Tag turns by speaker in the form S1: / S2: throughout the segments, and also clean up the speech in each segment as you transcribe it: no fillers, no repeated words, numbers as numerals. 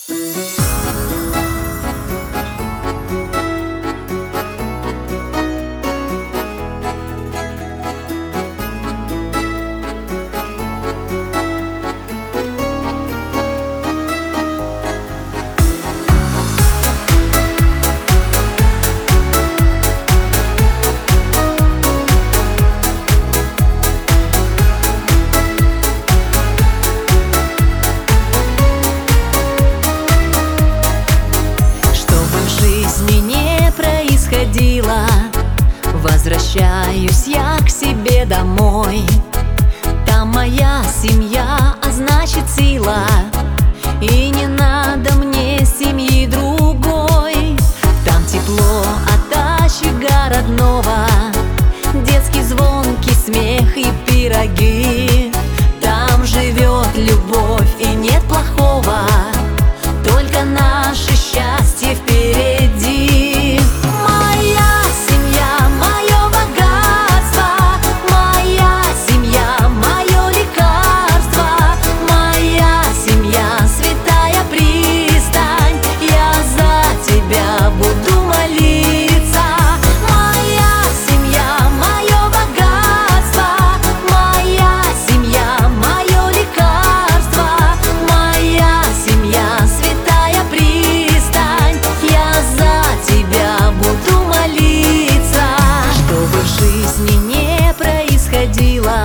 S1: Возвращаюсь я к себе домой. Там моя семья, а значит сила. И не надо мне семьи другой. Там тепло от очага родного, детский звонкий смех и пироги. Там живет любовь и нет плохого, только наше счастье впереди. Моя семья, мое богатство, моя семья, мое лекарство, моя семья, святая пристань. Я за тебя буду молиться. Моя семья, мое богатство, моя семья, мое лекарство, моя семья, святая пристань. Я за тебя буду молиться. Что бы в жизни не происходило,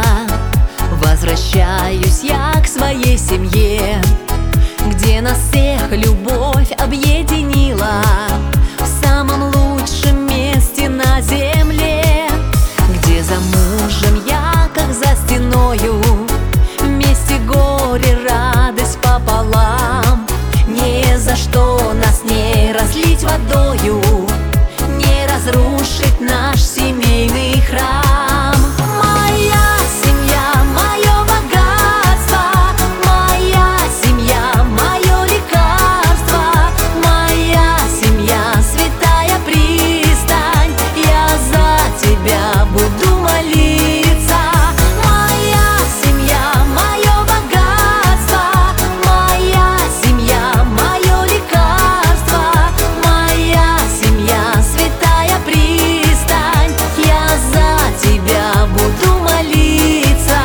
S1: возвращаюсь я к своей семье, где нас всех любовь объединила. В самом лучшем месте на земле, где за мужем я, как за стеною, вместе горе, радость пополам. Не за что нас не разлить водою, не разрушить наш семейный храм. Моя семья, мое богатство, моя семья, мое лекарство, моя семья, святая пристань. Я за тебя буду молиться. Моя семья, мое богатство, моя семья, мое лекарство, моя семья, святая пристань. Я за тебя буду молиться.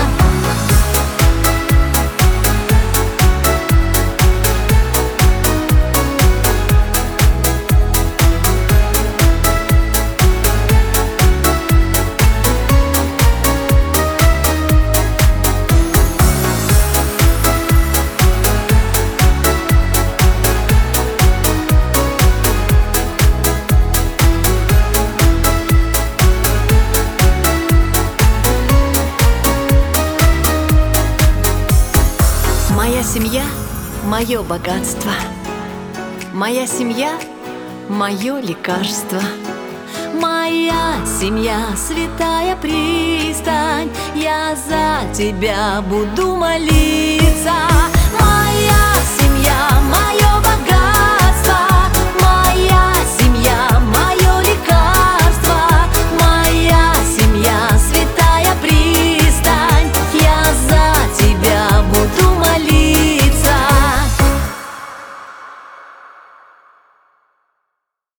S1: Моя семья, мое богатство, моя семья, мое лекарство, моя семья, святая пристань. Я за тебя буду молиться. Моя семья, мое богатство.